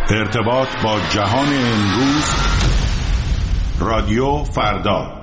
ارتباط با جهان امروز. رادیو فردا.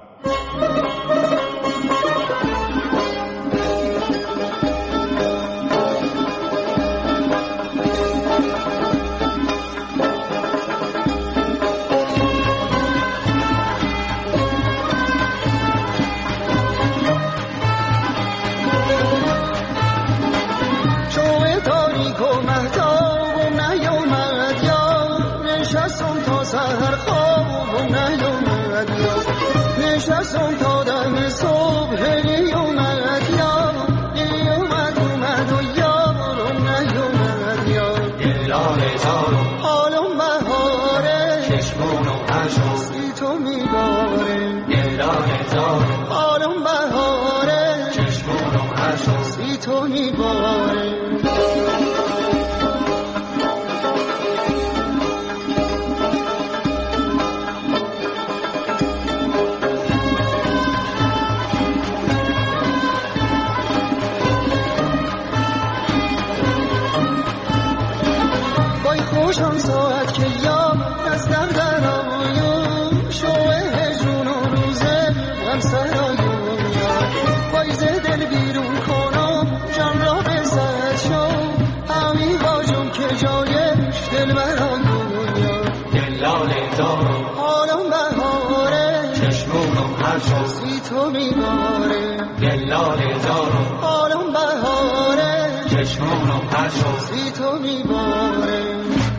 نشستم تا دم صبح نیومد یار، نیومد اومد و یارم نیومد یار. دلار زارم حالم بهاره، چشمونم عشقی تو میباره. دلار زارم حالم بهاره، چشمونم عشقی تو میباره. خوشم ساعت که یام از در آیم، شوه جون و روزه هم سرایم یار. پایز دل بیرون کنم جان را بزد شو، همی باجم که جایش دل برایم یار. دلال دارم حالم بهاره، چشمونم هر شخصی تو میباره. دلال دارم حالم بهاره، چشمونم هر شخصی تو میباره.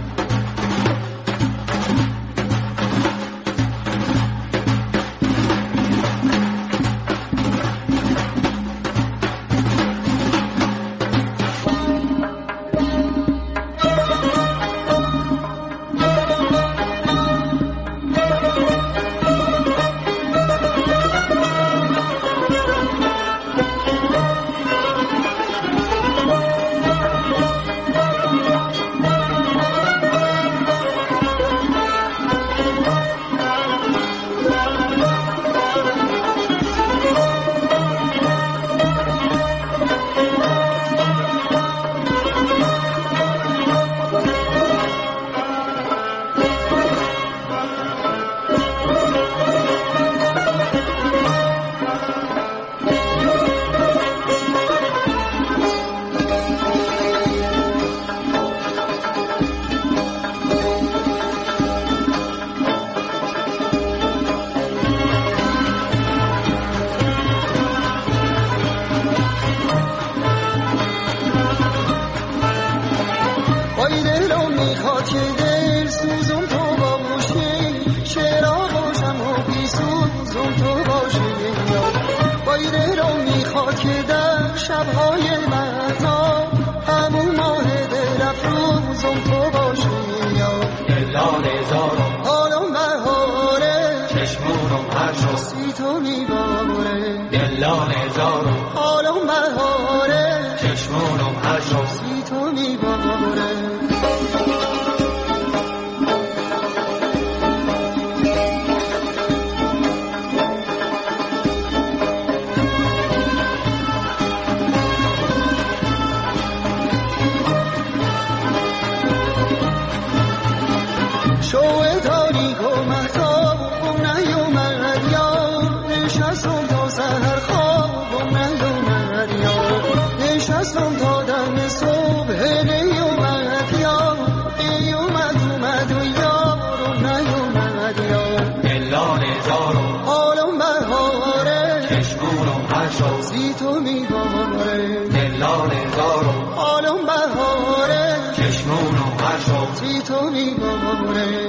شبهای مهتاب همون ماه دل افروزم تو باشی یا. دلال زارم حالم بهاره، چشمونم هر شخصی تو میباره. دلال زارم حالم بهاره، چشمونم هر شخصی تو میباره. شوه تاریک و مهتاب نیومد یار، نشستم تا سحر خوابم نیومد یار. نشستم تا دم صبح نیومد یار، نیومد اومد و یارم نیومد یار. دلال زارم حالم بهاره، چشمونم هر شخصی تو میباره. دلال زارم حالم بهاره، چشمونم هر شخصی تو میباره.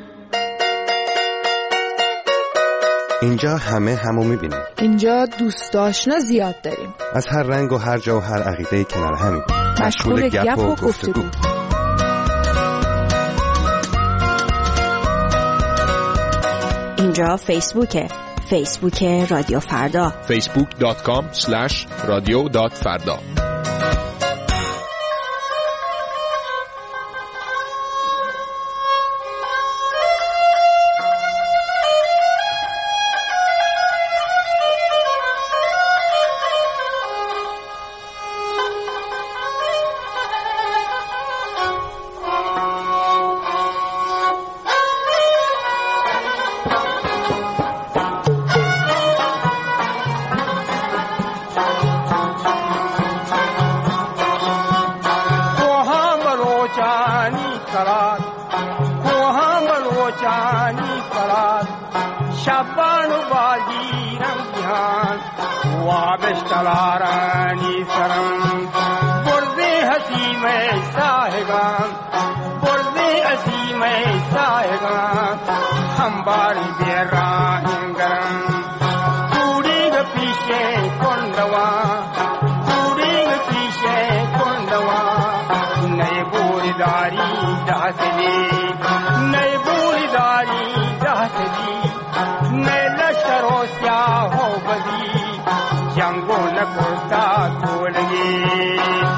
اینجا همو میبینیم. اینجا دوست آشنا زیاد داریم. از هر رنگ و هر جا و هر عقیده کنار همیم. مشغول گپ و گفتگو. اینجا فیسبوک رادیو فردا. facebook.com/radio.farda. بلوچانی کرد کوها بلوچانی کرد شبان و بازی رنگیان و بشتلارانی سرم برده حسیم صاحبان برده عظیم صاحبان هم باری بیران گرم کوری گ پیشه کندوا کوری گ پیشه کندوا نئی بوری داری داسلی نئی بوری داری داسلی نئی لشکر و سیاہ و بدی جنگو نکرتا کولگی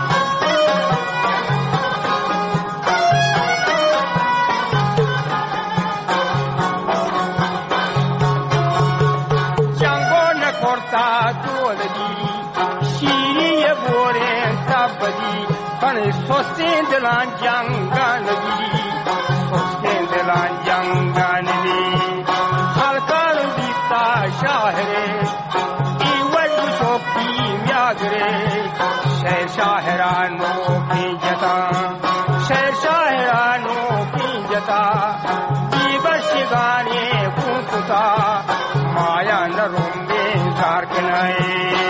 جنگو نکرتا کولگی شیری بورے تبدی پن سوستین دلان جنگانگی سوستین دلان جنگانگی خلقان دیتا شاہرے ایوال شوکی میاگرے شہر شاہرانوں کی جتا شہر شاہرانوں کی جتا دیبشگانے کتا مایا نرومبے زارکنائے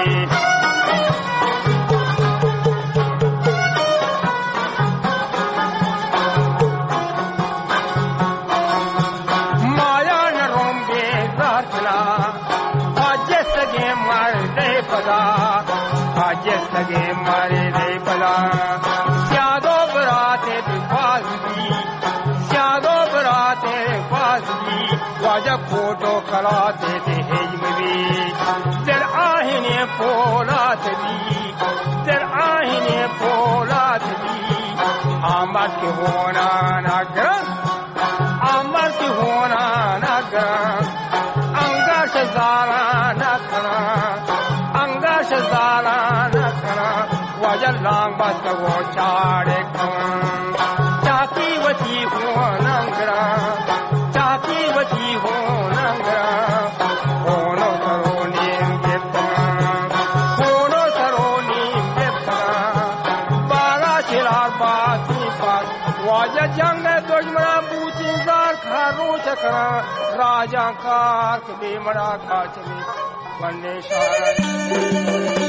सगे मारे रे बला स्यादो बराते बाजी स्यादो बराते बाजी वाजा फोटो कराते थे हेजमवी दर आहिने पोलात दी दर आहिने पोलात दी आमर के होना नगर आमर के होना नगर अंगाश जारा नगर अंगाश जारा वाजलांग बात वो चारे कम चाकी वती हो नंगरा चाकी वती हो नंगरा होनो सरोनी बेपना होनो सरोनी बेपना बागा चिराग बाती पास वाजा जंग दुश्मना बूचीदार खारो चकरा राजा कार के मरा खाचली बन्ने शारा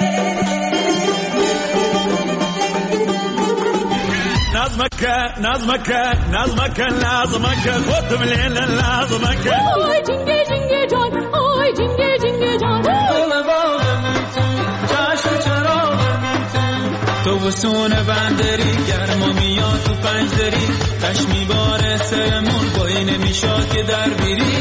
نظمك لازمك خد مليل لازمك اوه جنگه جنگه جان اوه جنگه جنگه جان گل باغ میتون جشن چراغ میتون تو وسون بندری گرما میاد تو پنجدری خشمی باره سرمون بایی نمیشاد که در بیری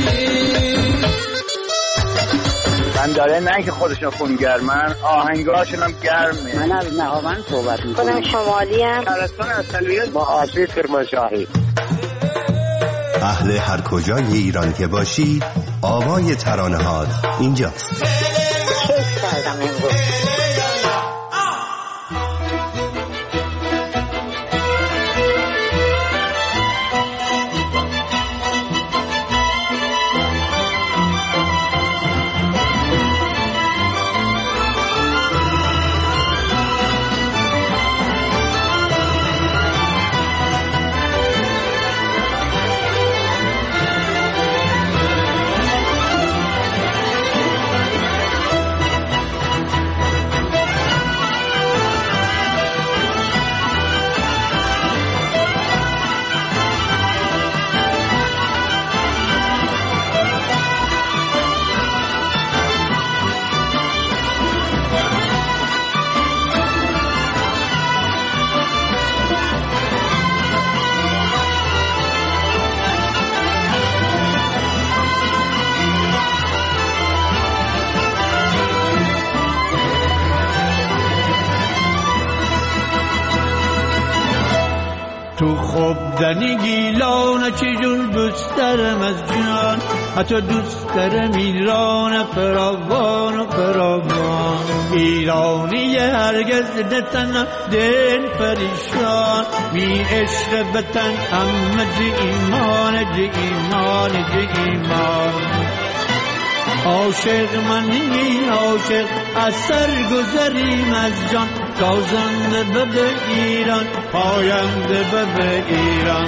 من داره نه که خودشون خونگرمن آهنگاشون هم گرمه. من از نهاون صحبت میکنم. خودم شمالی هم شهرستان اصلیت با آسیب کرمانشاهی. اهل هر کجای ایران که باشی آوای ترانه‌هات اینجاست. کیف کردم امروز. تو خوب دنی گیلانه چجور دوست دارم از جان حتی دوست دارم ایران فراوان و فراوان ایرانی هرگز دتن دل پریشان می عشق بتن همه جی ایمان جی ایمان جی ایمان عاشق منی عاشق از سر گذریم از جان تازنده به ایران، پاینده به ایران.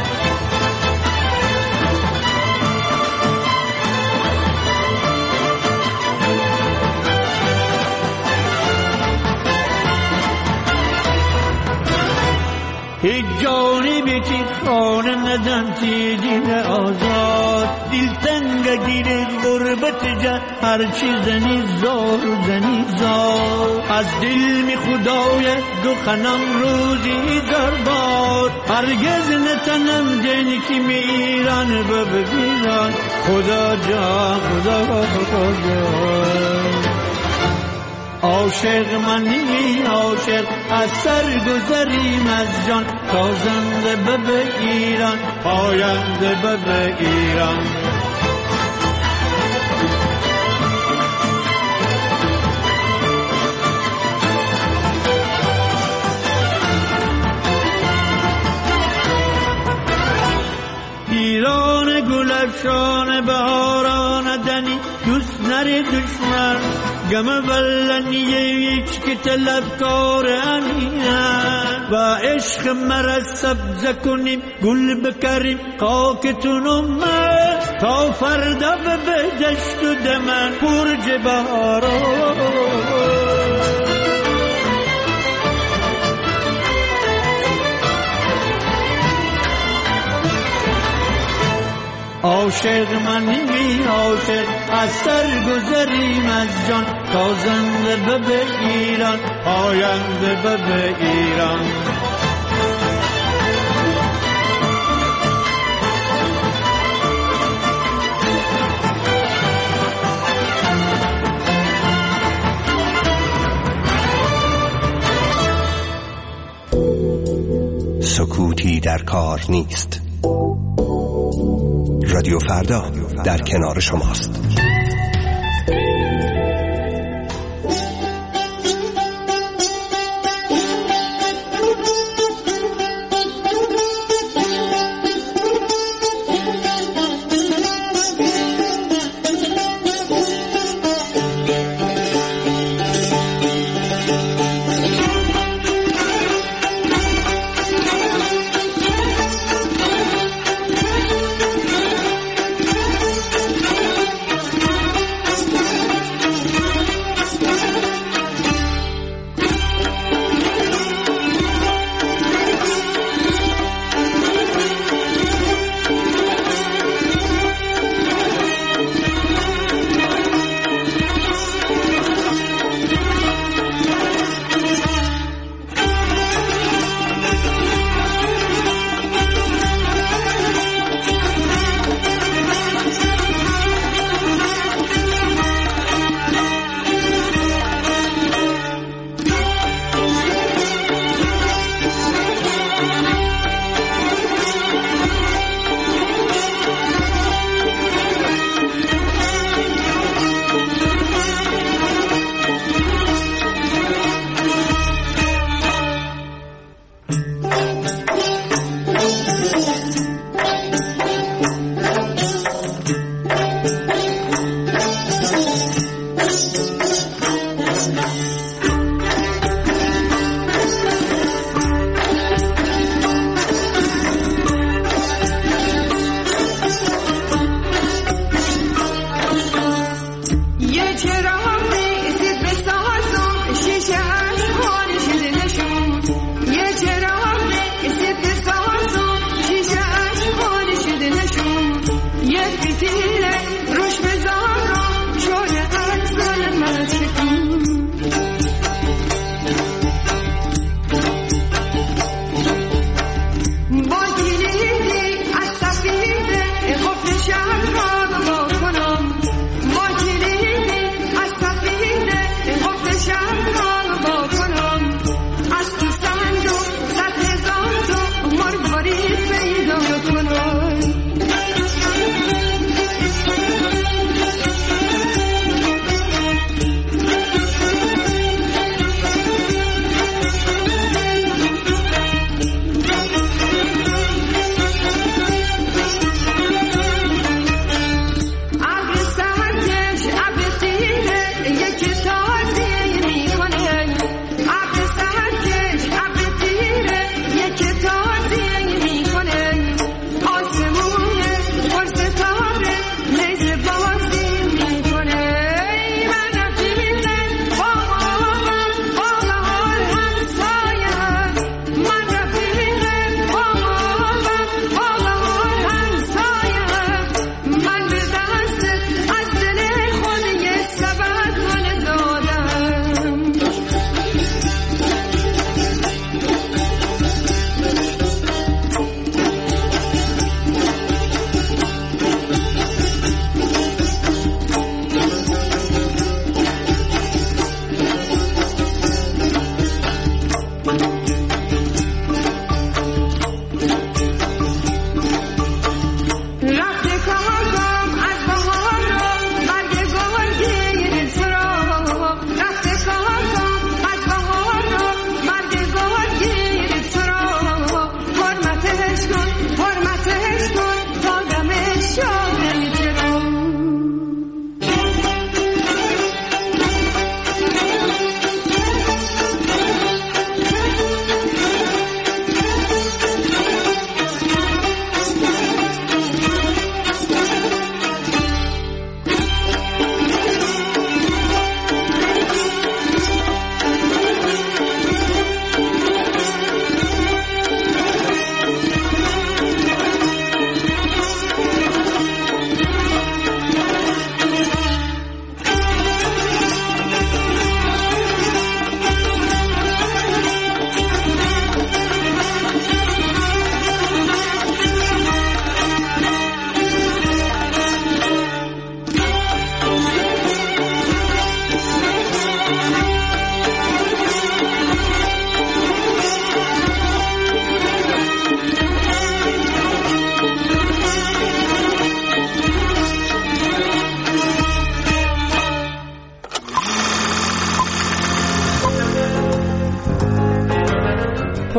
هیچ جانی بیتی خانه ندن تی دین آزاد، دل تنگ گیره غربت جا هر چی زنی زار و زنی زار. از دل می خدای دو خنم روزی زربار، هرگز نتنم دین که می ایران ببیران. خدا جا خدا جا عاشق منی عاشق، از سر گذریم از جان، تازنده به ایران، پاینده به ایران. ایران گلفشان بهاران دنی، دوست نری دشمن گم بلنیه هیچ که طلبکار انیان. و عشق مرا سبز کنیم گل بکریم خاکتون امت، تا فردا به دشت و دمن برج بهاران. عاشق منی عاشق، از سر گذریم از جان، تازنده به ایران، پاینده به ایران. سکوتی در کار نیست. رادیو فردا در کنار شماست.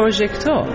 پروژکتور.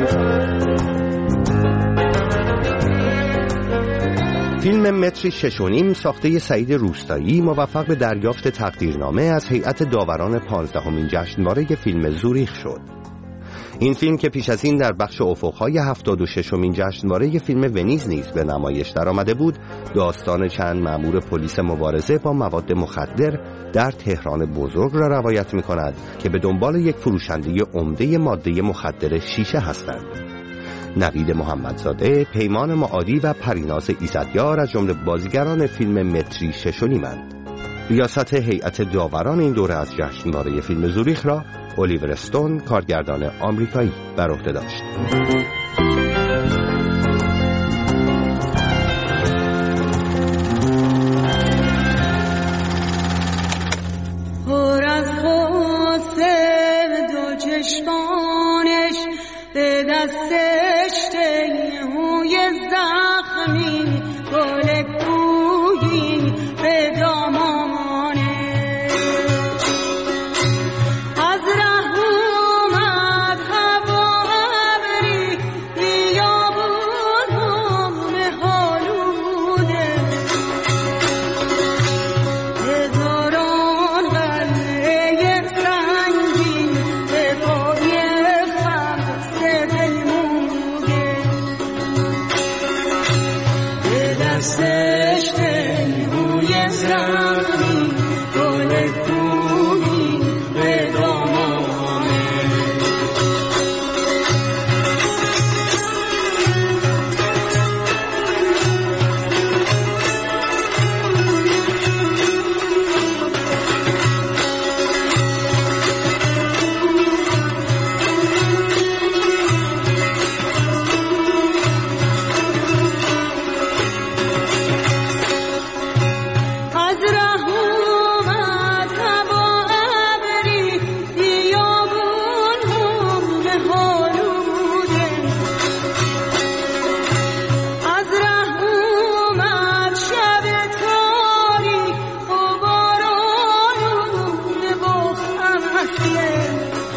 فیلم متری 6.5 ساخته سعید روستایی موفق به دریافت تقدیرنامه از هیئت داوران 15مین جشنواره فیلم زوریخ شد. این فیلم که پیش از این در بخش افق‌های 76مین جشنواره فیلم ونیز نیز به نمایش درآمده بود، داستان چند مأمور پلیس مبارزه با مواد مخدر در تهران بزرگ را روایت می‌کند که به دنبال یک فروشنده عمده ماده مخدر شیشه هستند. نوید محمدزاده، پیمان معادی و پریناز ایزدیار از جمله بازیگران فیلم متری 6.5-اند. ریاست هیئت داوران این دوره از جشنواره فیلم زوریخ را الیور استون، کارگردان آمریکایی، بر عهده داشت. پر از غصه دو چشمانش به دستش تیهوی زخمی گل کوهی به دامانش از ره اومد هوا ابری بیابون هم حالوده هزاران قلعه سنگین به پای خمس دلموده به دستش تیهوی زخمی گل کوهی به دامانه از ره اومد هوا ابری بیابون هم حالوده از ره اومد شب تاریک و بارانونه و خمسه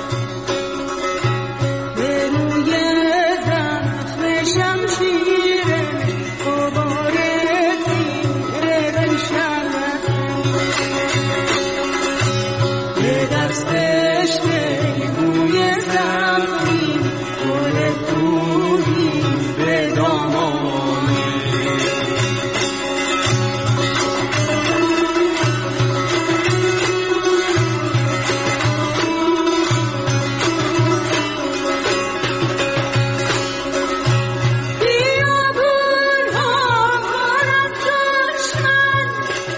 به روی زخم شمشیره غبار تیره بنشسته به دستش تیهوی زخمی گل کوهی به دامانه بیابون ها پر از دشمن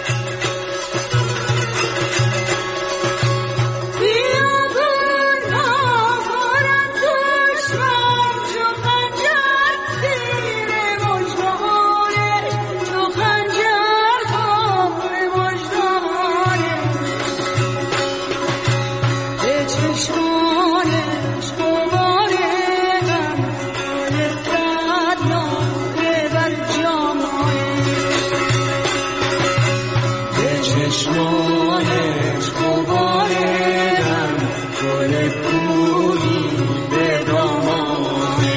بیابون ها پر از دشمن چو خنجر زیر مژگانش چو خنجر خار مژگانش به چشمانش غبار غم گل صدنامه بر جامانش به چشمانش غبار غم گل کوهی به دامانش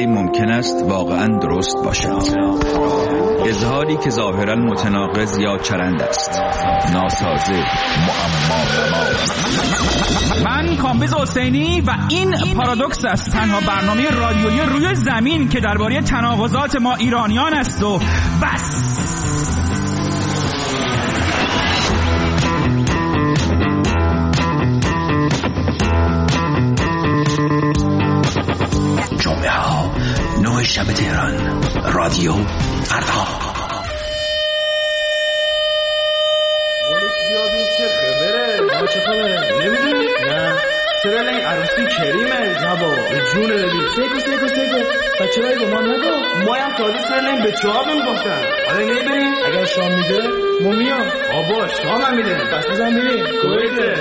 ولی ممکن است واقعا درست باشد. اظهاری که ظاهرا متناقض یا چرند است، ناسازه، معما. من کامبیز حسینی و این پارادوکس است، تنها برنامه رادیویی روی زمین که درباره تناقضات ما ایرانیان است و بس. جمعه ها 9 شب تهران، رادیو فردا. چه خبره؟ نمیدونی؟ نه چرا این عروسی کریمه؟ نه بابا جونه ببین. سیکو بچه هایی با ما نگو، ما هم تازه سرلیم به چهاب میگفتن. حالا نمیبریم؟ اگر شام میده ما میام. آبا شام هم میده، بس بزن بریم کویته.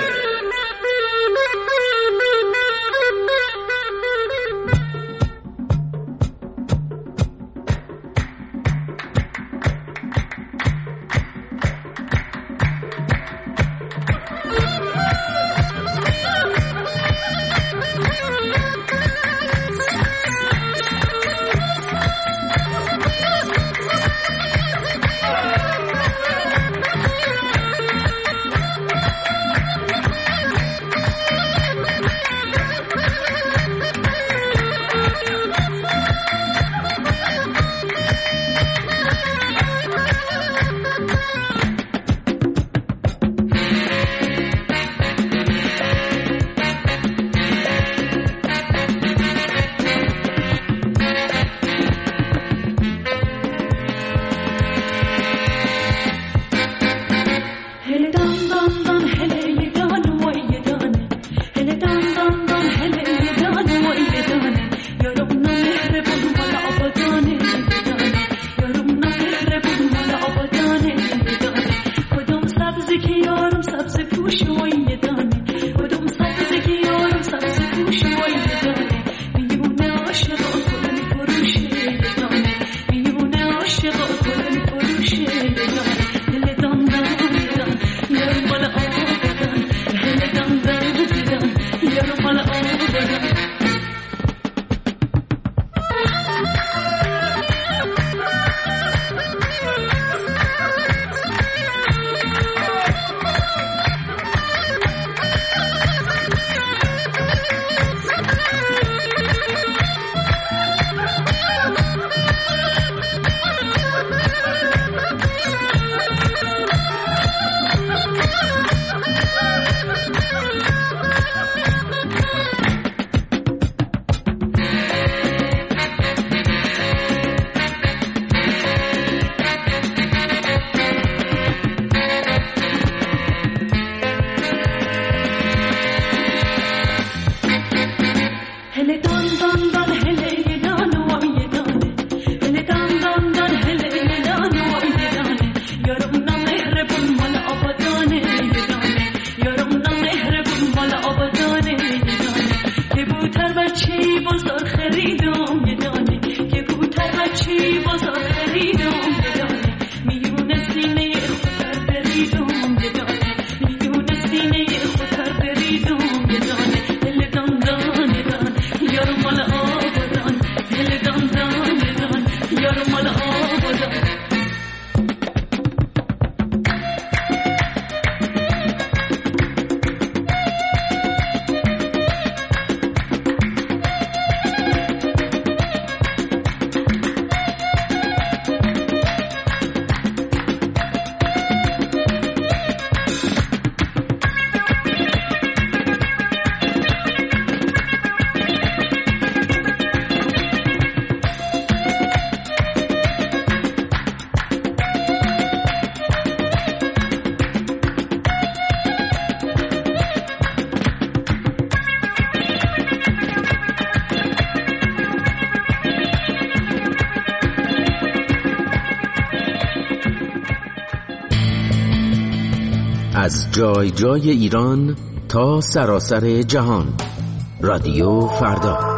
از جای جای ایران تا سراسر جهان، رادیو فردا.